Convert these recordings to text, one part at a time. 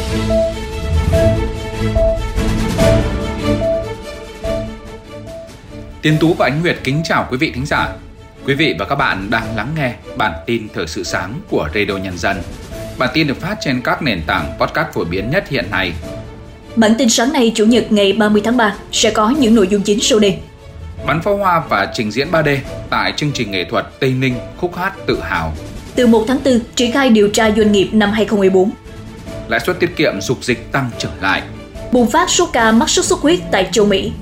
Tiến Tú và Ánh Nguyệt kính chào quý vị thính giả. Quý vị và các bạn đang lắng nghe bản tin thời sự sáng của Radio Nhân dân. Bản tin được phát trên các nền tảng podcast phổ biến nhất hiện nay. Bản tin sáng nay Chủ nhật ngày 30 tháng 3 sẽ có những nội dung chính sau đây. Bắn pháo hoa và trình diễn 3D tại chương trình nghệ thuật Tây Ninh khúc hát tự hào. Từ 1 tháng 4 triển khai điều tra doanh nghiệp năm 2014. Lãi suất tiết kiệm dục dịch tăng trở lại. Bùng phát số ca mắc sốt xuất huyết tại châu Mỹ.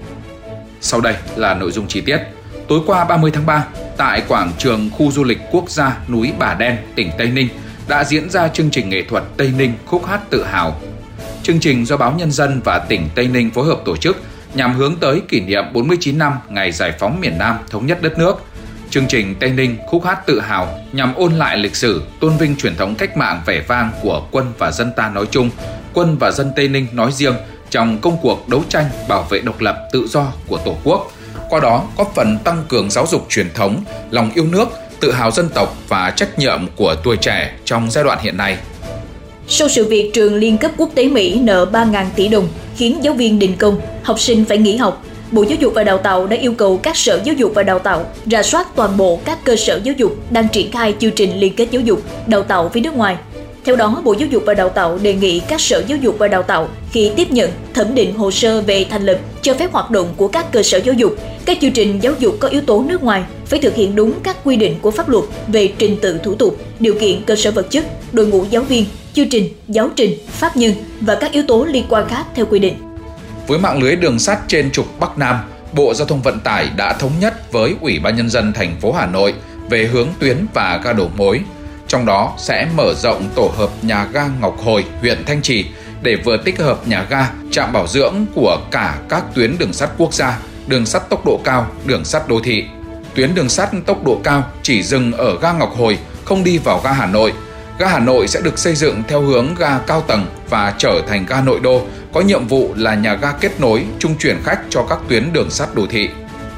Sau đây là nội dung chi tiết. Tối qua 30 tháng 3, tại quảng trường khu du lịch quốc gia núi Bà Đen, tỉnh Tây Ninh đã diễn ra chương trình nghệ thuật Tây Ninh khúc hát tự hào. Chương trình do Báo Nhân dân và tỉnh Tây Ninh phối hợp tổ chức nhằm hướng tới kỷ niệm 49 năm ngày giải phóng miền Nam thống nhất đất nước. Chương trình Tây Ninh khúc hát tự hào nhằm ôn lại lịch sử, tôn vinh truyền thống cách mạng vẻ vang của quân và dân ta nói chung, quân và dân Tây Ninh nói riêng trong công cuộc đấu tranh bảo vệ độc lập tự do của Tổ quốc. Qua đó góp phần tăng cường giáo dục truyền thống, lòng yêu nước, tự hào dân tộc và trách nhiệm của tuổi trẻ trong giai đoạn hiện nay. Sau sự việc trường liên cấp quốc tế Mỹ nợ 3.000 tỷ đồng khiến giáo viên đình công, học sinh phải nghỉ học, Bộ Giáo dục và Đào tạo đã yêu cầu các sở giáo dục và đào tạo rà soát toàn bộ các cơ sở giáo dục đang triển khai chương trình liên kết giáo dục, đào tạo với nước ngoài. Theo đó, Bộ Giáo dục và Đào tạo đề nghị các sở giáo dục và đào tạo khi tiếp nhận, thẩm định hồ sơ về thành lập, cho phép hoạt động của các cơ sở giáo dục, các chương trình giáo dục có yếu tố nước ngoài phải thực hiện đúng các quy định của pháp luật về trình tự thủ tục, điều kiện cơ sở vật chất, đội ngũ giáo viên, chương trình, giáo trình, pháp nhân và các yếu tố liên quan khác theo quy định. Với mạng lưới đường sắt trên trục Bắc Nam, Bộ Giao thông Vận tải đã thống nhất với Ủy ban Nhân dân thành phố Hà Nội về hướng tuyến và ga đầu mối. Trong đó sẽ mở rộng tổ hợp nhà ga Ngọc Hồi, huyện Thanh Trì để vừa tích hợp nhà ga, trạm bảo dưỡng của cả các tuyến đường sắt quốc gia, đường sắt tốc độ cao, đường sắt đô thị. Tuyến đường sắt tốc độ cao chỉ dừng ở ga Ngọc Hồi, không đi vào ga Hà Nội. Ga Hà Nội sẽ được xây dựng theo hướng ga cao tầng và trở thành ga nội đô, có nhiệm vụ là nhà ga kết nối, trung chuyển khách cho các tuyến đường sắt đô thị.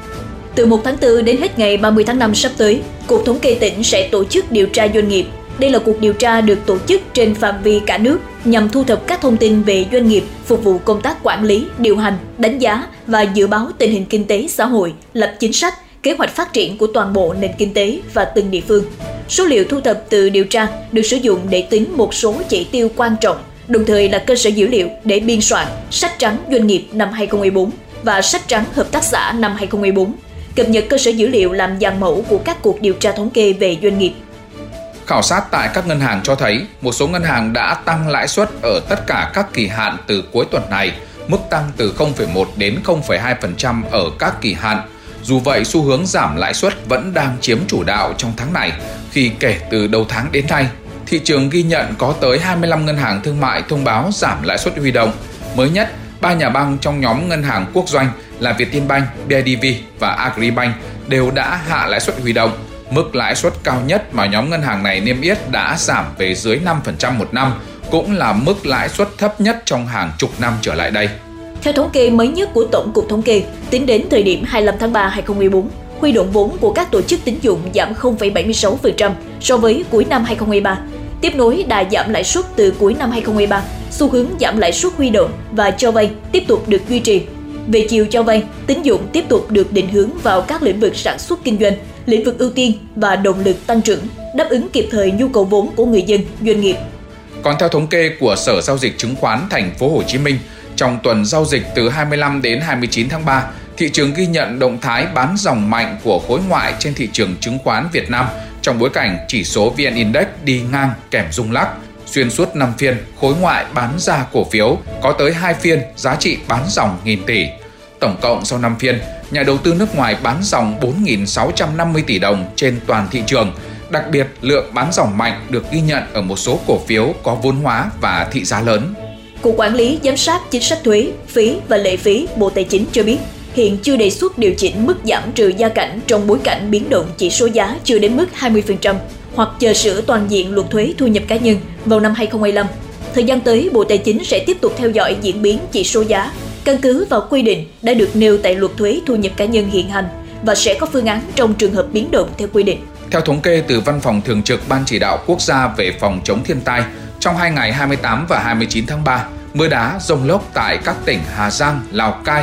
Từ 1 tháng 4 đến hết ngày 30 tháng 5 sắp tới, Cục Thống kê tỉnh sẽ tổ chức điều tra doanh nghiệp. Đây là cuộc điều tra được tổ chức trên phạm vi cả nước nhằm thu thập các thông tin về doanh nghiệp, phục vụ công tác quản lý, điều hành, đánh giá và dự báo tình hình kinh tế xã hội, lập chính sách, kế hoạch phát triển của toàn bộ nền kinh tế và từng địa phương. Số liệu thu thập từ điều tra được sử dụng để tính một số chỉ tiêu quan trọng, đồng thời là cơ sở dữ liệu để biên soạn sách trắng doanh nghiệp năm 2014 và sách trắng hợp tác xã năm 2014. Cập nhật cơ sở dữ liệu làm dàn mẫu của các cuộc điều tra thống kê về doanh nghiệp. Khảo sát tại các ngân hàng cho thấy một số ngân hàng đã tăng lãi suất ở tất cả các kỳ hạn từ cuối tuần này, mức tăng từ 0,1 đến 0,2% ở các kỳ hạn. Dù vậy, xu hướng giảm lãi suất vẫn đang chiếm chủ đạo trong tháng này, khi kể từ đầu tháng đến nay, thị trường ghi nhận có tới 25 ngân hàng thương mại thông báo giảm lãi suất huy động. Mới nhất, 3 nhà băng trong nhóm ngân hàng quốc doanh là Vietinbank, BIDV và Agribank đều đã hạ lãi suất huy động. Mức lãi suất cao nhất mà nhóm ngân hàng này niêm yết đã giảm về dưới 5% một năm, cũng là mức lãi suất thấp nhất trong hàng chục năm trở lại đây. Theo thống kê mới nhất của Tổng cục Thống kê, tính đến thời điểm 25 tháng 3 2014, huy động vốn của các tổ chức tín dụng giảm 0,76% so với cuối năm 2013. Tiếp nối đà giảm lãi suất từ cuối năm 2013, xu hướng giảm lãi suất huy động và cho vay tiếp tục được duy trì. Về chiều cho vay, tín dụng tiếp tục được định hướng vào các lĩnh vực sản xuất kinh doanh, lĩnh vực ưu tiên và động lực tăng trưởng, đáp ứng kịp thời nhu cầu vốn của người dân, doanh nghiệp. Còn theo thống kê của Sở Giao dịch Chứng khoán Thành phố Hồ Chí Minh, trong tuần giao dịch từ 25 đến 29 tháng 3, thị trường ghi nhận động thái bán dòng mạnh của khối ngoại trên thị trường chứng khoán Việt Nam trong bối cảnh chỉ số VN Index đi ngang kèm rung lắc. Xuyên suốt 5 phiên, khối ngoại bán ra cổ phiếu, có tới 2 phiên giá trị bán dòng nghìn tỷ. Tổng cộng sau 5 phiên, nhà đầu tư nước ngoài bán dòng 4.650 tỷ đồng trên toàn thị trường. Đặc biệt, lượng bán dòng mạnh được ghi nhận ở một số cổ phiếu có vốn hóa và thị giá lớn. Cục Quản lý Giám sát Chính sách thuế, phí và lệ phí Bộ Tài chính cho biết, hiện chưa đề xuất điều chỉnh mức giảm trừ gia cảnh trong bối cảnh biến động chỉ số giá chưa đến mức 20%, hoặc chờ sửa toàn diện luật thuế thu nhập cá nhân vào năm 2025. Thời gian tới, Bộ Tài chính sẽ tiếp tục theo dõi diễn biến chỉ số giá, căn cứ vào quy định đã được nêu tại luật thuế thu nhập cá nhân hiện hành và sẽ có phương án trong trường hợp biến động theo quy định. Theo thống kê từ Văn phòng Thường trực Ban Chỉ đạo Quốc gia về phòng chống thiên tai, Trong 2 ngày 28 và 29 tháng 3, mưa đá, dông lốc tại các tỉnh Hà Giang, Lào Cai,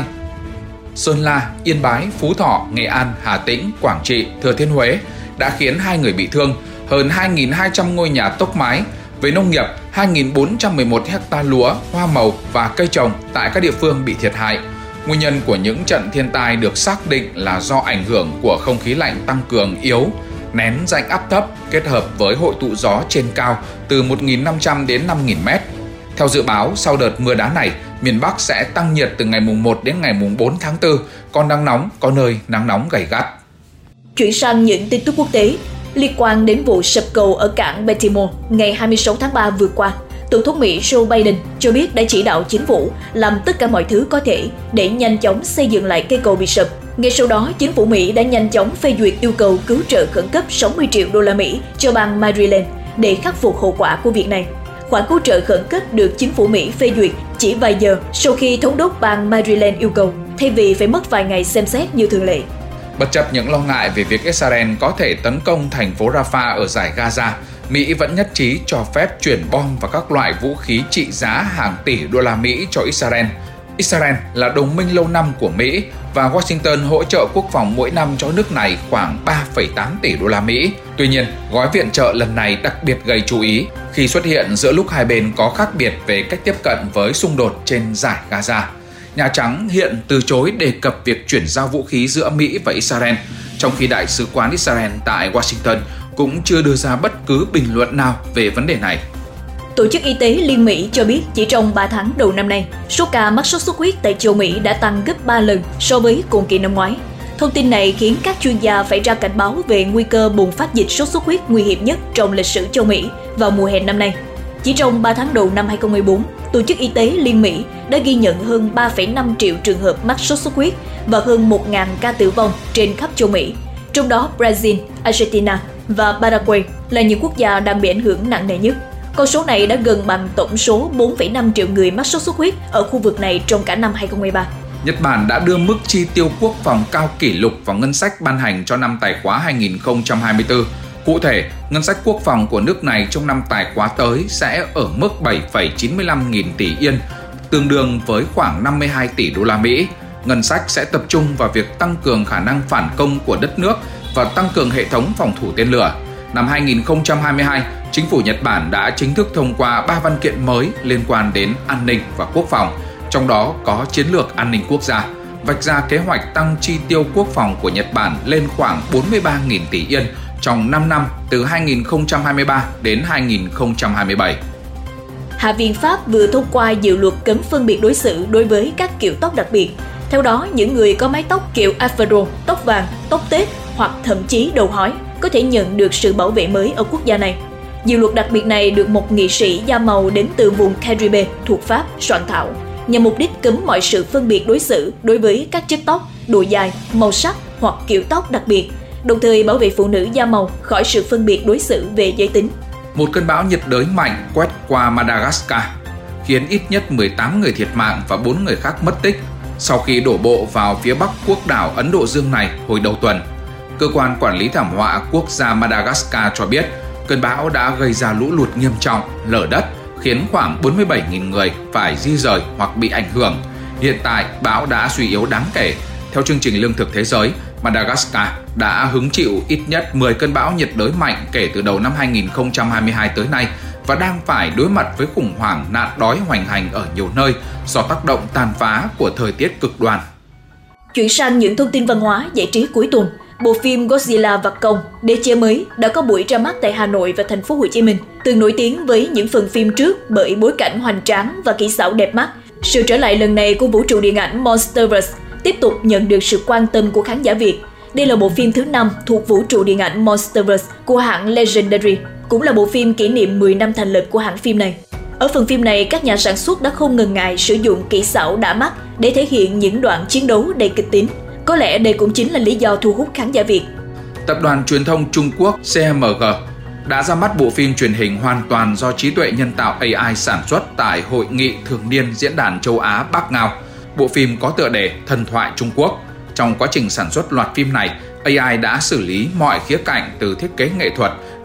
Sơn La, Yên Bái, Phú Thọ, Nghệ An, Hà Tĩnh, Quảng Trị, Thừa Thiên Huế đã khiến 2 người bị thương, hơn 2.200 ngôi nhà tốc mái. Về nông nghiệp, 2.411 ha lúa, hoa màu và cây trồng tại các địa phương bị thiệt hại. Nguyên nhân của những trận thiên tai được xác định là do ảnh hưởng của không khí lạnh tăng cường yếu, nén rãnh áp thấp kết hợp với hội tụ gió trên cao từ 1.500 đến 5.000 mét. Theo dự báo, sau đợt mưa đá này, miền Bắc sẽ tăng nhiệt từ ngày mùng 1 đến ngày mùng 4 tháng 4, còn nắng nóng, có nơi nắng nóng gay gắt. Chuyển sang những tin tức quốc tế. Liên quan đến vụ sập cầu ở cảng Baltimore ngày 26 tháng 3 vừa qua, Tổng thống Mỹ Joe Biden cho biết đã chỉ đạo chính phủ làm tất cả mọi thứ có thể để nhanh chóng xây dựng lại cây cầu bị sập. Ngay sau đó, chính phủ Mỹ đã nhanh chóng phê duyệt yêu cầu cứu trợ khẩn cấp 60 triệu đô la Mỹ cho bang Maryland để khắc phục hậu quả của việc này. Khoản cứu trợ khẩn cấp được chính phủ Mỹ phê duyệt chỉ vài giờ sau khi thống đốc bang Maryland yêu cầu, thay vì phải mất vài ngày xem xét như thường lệ. Bất chấp những lo ngại về việc Israel có thể tấn công thành phố Rafah ở dải Gaza, Mỹ vẫn nhất trí cho phép chuyển bom và các loại vũ khí trị giá hàng tỷ đô la Mỹ cho Israel. Israel là đồng minh lâu năm của Mỹ và Washington hỗ trợ quốc phòng mỗi năm cho nước này khoảng 3,8 tỷ đô la Mỹ. Tuy nhiên, gói viện trợ lần này đặc biệt gây chú ý khi xuất hiện giữa lúc hai bên có khác biệt về cách tiếp cận với xung đột trên dải Gaza. Nhà Trắng hiện từ chối đề cập việc chuyển giao vũ khí giữa Mỹ và Israel, trong khi Đại sứ quán Israel tại Washington cũng chưa đưa ra bất cứ bình luận nào về vấn đề này. Tổ chức Y tế Liên Mỹ cho biết chỉ trong 3 tháng đầu năm nay, số ca mắc sốt xuất huyết tại châu Mỹ đã tăng gấp 3 lần so với cùng kỳ năm ngoái. Thông tin này khiến các chuyên gia phải ra cảnh báo về nguy cơ bùng phát dịch sốt xuất huyết nguy hiểm nhất trong lịch sử châu Mỹ vào mùa hè năm nay. Chỉ trong 3 tháng đầu năm 2014, Tổ chức Y tế Liên Mỹ đã ghi nhận hơn 3,5 triệu trường hợp mắc sốt xuất huyết và hơn 1.000 ca tử vong trên khắp châu Mỹ. Trong đó, Brazil, Argentina và Paraguay là những quốc gia đang bị ảnh hưởng nặng nề nhất. Con số này đã gần bằng tổng số 4,5 triệu người mắc sốt xuất huyết ở khu vực này trong cả năm 2023. Nhật Bản đã đưa mức chi tiêu quốc phòng cao kỷ lục vào ngân sách ban hành cho năm tài khóa 2024. Cụ thể, ngân sách quốc phòng của nước này trong năm tài khóa tới sẽ ở mức 7,95 nghìn tỷ yên, tương đương với khoảng 52 tỷ đô la Mỹ. Ngân sách sẽ tập trung vào việc tăng cường khả năng phản công của đất nước và tăng cường hệ thống phòng thủ tên lửa. Năm 2022, chính phủ Nhật Bản đã chính thức thông qua 3 văn kiện mới liên quan đến an ninh và quốc phòng, trong đó có chiến lược an ninh quốc gia, vạch ra kế hoạch tăng chi tiêu quốc phòng của Nhật Bản lên khoảng 43.000 tỷ yên trong 5 năm từ 2023 đến 2027. Hạ viện Pháp vừa thông qua dự luật cấm phân biệt đối xử đối với các kiểu tóc đặc biệt. Theo đó, những người có mái tóc kiểu afro, tóc vàng, tóc tết hoặc thậm chí đầu hói có thể nhận được sự bảo vệ mới ở quốc gia này. Dự luật đặc biệt này được một nghị sĩ da màu đến từ vùng Caribe thuộc Pháp soạn thảo, nhằm mục đích cấm mọi sự phân biệt đối xử đối với các chất tóc, độ dài, màu sắc hoặc kiểu tóc đặc biệt, đồng thời bảo vệ phụ nữ da màu khỏi sự phân biệt đối xử về giới tính. Một cơn bão nhiệt đới mạnh quét qua Madagascar, khiến ít nhất 18 người thiệt mạng và 4 người khác mất tích sau khi đổ bộ vào phía bắc quốc đảo Ấn Độ Dương này hồi đầu tuần. Cơ quan quản lý thảm họa quốc gia Madagascar cho biết, cơn bão đã gây ra lũ lụt nghiêm trọng, lở đất, khiến khoảng 47.000 người phải di rời hoặc bị ảnh hưởng. Hiện tại, bão đã suy yếu đáng kể. Theo chương trình Lương thực Thế giới, Madagascar đã hứng chịu ít nhất 10 cơn bão nhiệt đới mạnh kể từ đầu năm 2022 tới nay và đang phải đối mặt với khủng hoảng nạn đói hoành hành ở nhiều nơi do tác động tàn phá của thời tiết cực đoan. Chuyển sang những thông tin văn hóa giải trí cuối tuần. Bộ phim Godzilla và Kong Đế chế mới đã có buổi ra mắt tại Hà Nội và thành phố Hồ Chí Minh. Từng nổi tiếng với những phần phim trước bởi bối cảnh hoành tráng và kỹ xảo đẹp mắt, sự trở lại lần này của vũ trụ điện ảnh Monsterverse tiếp tục nhận được sự quan tâm của khán giả Việt. Đây là bộ phim thứ 5 thuộc vũ trụ điện ảnh Monsterverse của hãng Legendary, cũng là bộ phim kỷ niệm 10 năm thành lập của hãng phim này. Ở phần phim này, các nhà sản xuất đã không ngần ngại sử dụng kỹ xảo đã mắt để thể hiện những đoạn chiến đấu đầy kịch tính. Có lẽ đây cũng chính là lý do thu hút khán giả Việt. Tập đoàn truyền thông Trung Quốc CMG đã ra mắt bộ phim truyền hình hoàn toàn do trí tuệ nhân tạo AI sản xuất tại Hội nghị thường niên Diễn đàn châu Á Bắc Ngao. Bộ phim có tựa đề Thần thoại Trung Quốc. Trong quá trình sản xuất loạt phim này, AI đã xử lý mọi khía cạnh từ thiết kế nghệ thuật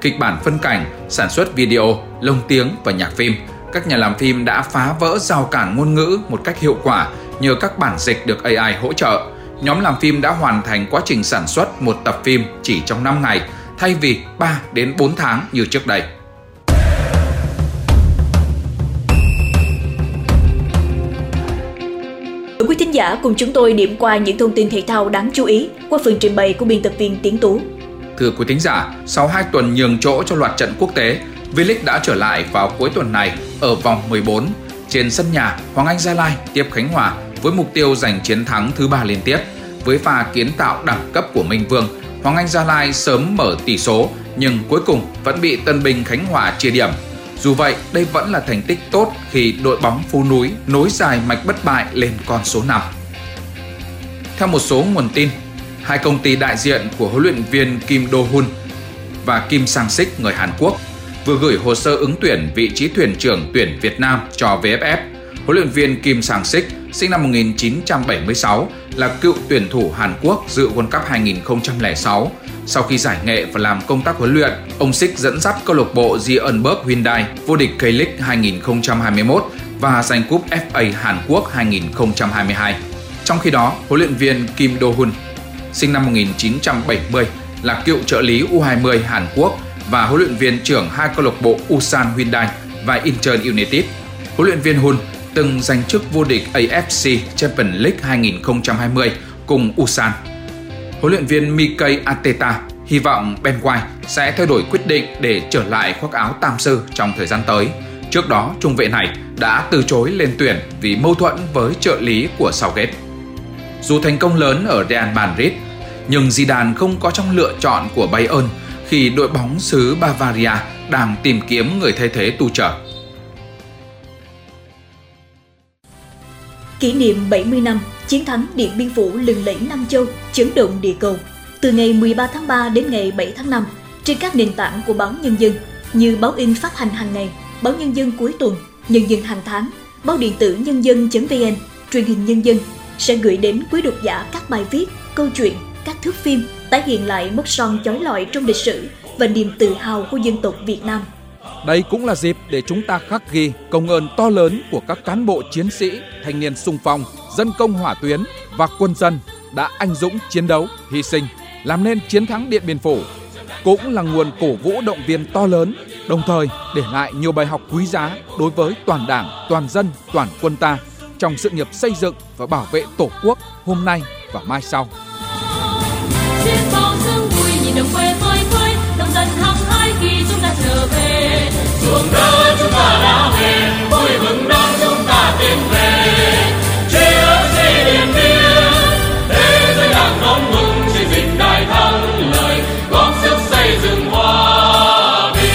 kịch bản phân cảnh, sản xuất video, lồng tiếng và nhạc phim. Các nhà làm phim đã phá vỡ rào cản ngôn ngữ một cách hiệu quả nhờ các bản dịch được AI hỗ trợ. Nhóm làm phim đã hoàn thành quá trình sản xuất một tập phim chỉ trong 5 ngày, thay vì 3 đến 4 tháng như trước đây. Quý thính giả cùng chúng tôi điểm qua những thông tin thể thao đáng chú ý qua phần trình bày của biên tập viên Tiến Tú. Thưa quý thính giả, sau 2 tuần nhường chỗ cho loạt trận quốc tế, V-League đã trở lại vào cuối tuần này ở vòng 14. Trên sân nhà, Hoàng Anh Gia Lai tiếp Khánh Hòa với mục tiêu giành chiến thắng thứ 3 liên tiếp. Với pha kiến tạo đẳng cấp của Minh Vương, Hoàng Anh Gia Lai sớm mở tỷ số nhưng cuối cùng vẫn bị Tân Bình Khánh Hòa chia điểm. Dù vậy, đây vẫn là thành tích tốt khi đội bóng Phú Núi nối dài mạch bất bại lên con số 5. Theo một số nguồn tin, hai công ty đại diện của huấn luyện viên Kim Do-hun và Kim Sang-sik người Hàn Quốc vừa gửi hồ sơ ứng tuyển vị trí thuyền trưởng tuyển Việt Nam cho VFF. Huấn luyện viên Kim Sang-sik, sinh năm 1976, là cựu tuyển thủ Hàn Quốc dự World Cup 2006. Sau khi giải nghệ và làm công tác huấn luyện, ông Sik dẫn dắt câu lạc bộ Jeonbuk Hyundai vô địch K-League 2021 và giành cúp FA Hàn Quốc 2022. Trong khi đó, huấn luyện viên Kim Do-hun, sinh năm 1970, là cựu trợ lý U20 Hàn Quốc và huấn luyện viên trưởng hai câu lạc bộ Ulsan Hyundai và Incheon United. Huấn luyện viên Hun từng giành chức vô địch AFC Champions League 2020 cùng Ulsan. Huấn luyện viên Mikel Arteta hy vọng Ben White sẽ thay đổi quyết định để trở lại khoác áo tam sư trong thời gian tới. Trước đó, trung vệ này đã từ chối lên tuyển vì mâu thuẫn với trợ lý của Southgate. Dù thành công lớn ở Real Madrid, nhưng Zidane không có trong lựa chọn của Bayern khi đội bóng xứ Bavaria đang tìm kiếm người thay thế Tuchel. Kỷ niệm 70 năm chiến thắng Điện Biên Phủ lừng lẫy Nam Châu, chấn động địa cầu. Từ ngày 13 tháng 3 đến ngày 7 tháng 5, trên các nền tảng của báo Nhân dân như báo in phát hành hàng ngày, báo Nhân dân cuối tuần, Nhân dân hàng tháng, báo điện tử nhân dân.vn, truyền hình Nhân dân sẽ gửi đến quý độc giả các bài viết, câu chuyện, các thước phim tái hiện lại mốc son chói lọi trong lịch sử và niềm tự hào của dân tộc Việt Nam. Đây cũng là dịp để chúng ta khắc ghi công ơn to lớn của các cán bộ chiến sĩ, thanh niên xung phong, dân công hỏa tuyến và quân dân đã anh dũng chiến đấu, hy sinh, làm nên chiến thắng Điện Biên Phủ. Cũng là nguồn cổ vũ động viên to lớn, đồng thời để lại nhiều bài học quý giá đối với toàn Đảng, toàn dân, toàn quân ta trong sự nghiệp xây dựng và bảo vệ Tổ quốc hôm nay và mai sau. Chiến bao sương vui nhìn đồng quê phơi phới, nông dân hăng hái khi chúng ta trở về. Ruộng đất chúng ta đã về, vui mừng đón chúng ta tiến về. Chiến sĩ Điện Biên, thế giới đang đón mừng chiến dịch đại thắng lợi, góp sức xây dựng hòa bình.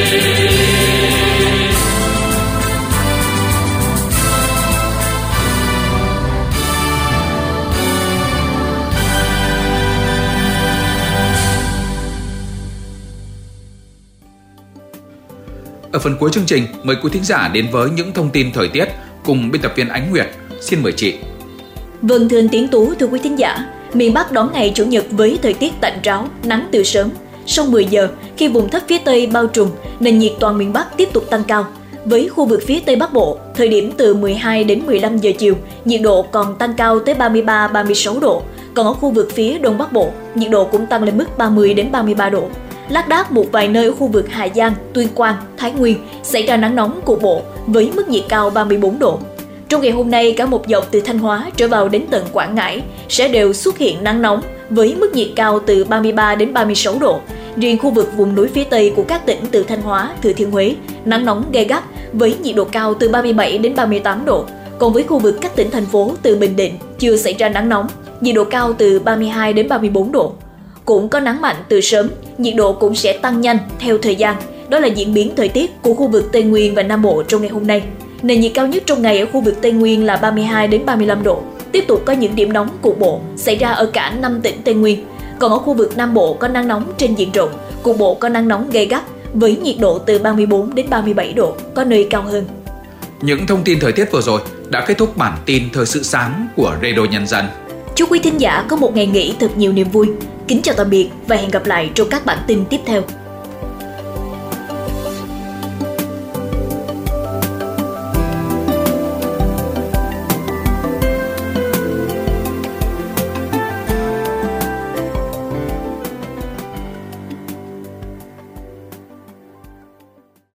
Ở phần cuối chương trình, mời quý thính giả đến với những thông tin thời tiết cùng biên tập viên Ánh Nguyệt. Xin mời chị. Vâng, thưa anh Tiến Tú, thưa quý thính giả, miền Bắc đón ngày Chủ nhật với thời tiết tạnh ráo, nắng từ sớm. Sau 10 giờ, khi vùng thấp phía Tây bao trùm, nền nhiệt toàn miền Bắc tiếp tục tăng cao. Với khu vực phía Tây Bắc Bộ, thời điểm từ 12 đến 15 giờ chiều, nhiệt độ còn tăng cao tới 33-36 độ. Còn ở khu vực phía Đông Bắc Bộ, nhiệt độ cũng tăng lên mức 30 đến 33 độ. Lác đác một vài nơi ở khu vực Hà Giang, Tuyên Quang, Thái Nguyên xảy ra nắng nóng cục bộ với mức nhiệt cao 34 độ. Trong ngày hôm nay, cả một dọc từ Thanh Hóa trở vào đến tận Quảng Ngãi sẽ đều xuất hiện nắng nóng với mức nhiệt cao từ 33 đến 36 độ. Riêng khu vực vùng núi phía Tây của các tỉnh từ Thanh Hóa, Thừa Thiên Huế, nắng nóng gay gắt với nhiệt độ cao từ 37 đến 38 độ. Còn với khu vực các tỉnh thành phố từ Bình Định chưa xảy ra nắng nóng, nhiệt độ cao từ 32 đến 34 độ. Cũng có nắng mạnh từ sớm, nhiệt độ cũng sẽ tăng nhanh theo thời gian. Đó là diễn biến thời tiết của khu vực Tây Nguyên và Nam Bộ trong ngày hôm nay. Nền nhiệt cao nhất trong ngày ở khu vực Tây Nguyên là 32 đến 35 độ. Tiếp tục có những điểm nóng cục bộ xảy ra ở cả 5 tỉnh Tây Nguyên. Còn ở khu vực Nam Bộ có nắng nóng trên diện rộng, cục bộ có nắng nóng gay gắt với nhiệt độ từ 34 đến 37 độ, có nơi cao hơn. Những thông tin thời tiết vừa rồi đã kết thúc bản tin thời sự sáng của Radio Nhân dân. Chúc quý thính giả có một ngày nghỉ thật nhiều niềm vui. Kính chào tạm biệt và hẹn gặp lại trong các bản tin tiếp theo.